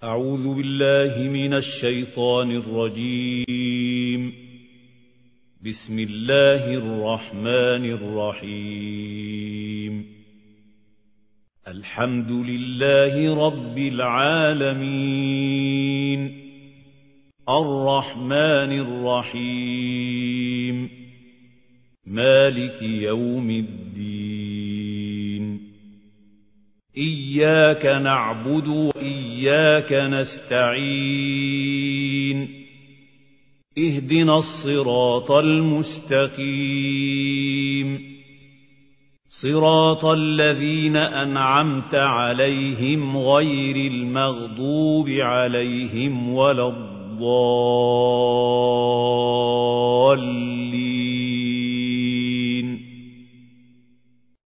أعوذ بالله من الشيطان الرجيم. بسم الله الرحمن الرحيم. الحمد لله رب العالمين، الرحمن الرحيم، مالك يوم الدين. إياك نعبد وإياك نستعين. اهدنا الصراط المستقيم، صراط الذين أنعمت عليهم غير المغضوب عليهم ولا الضالين.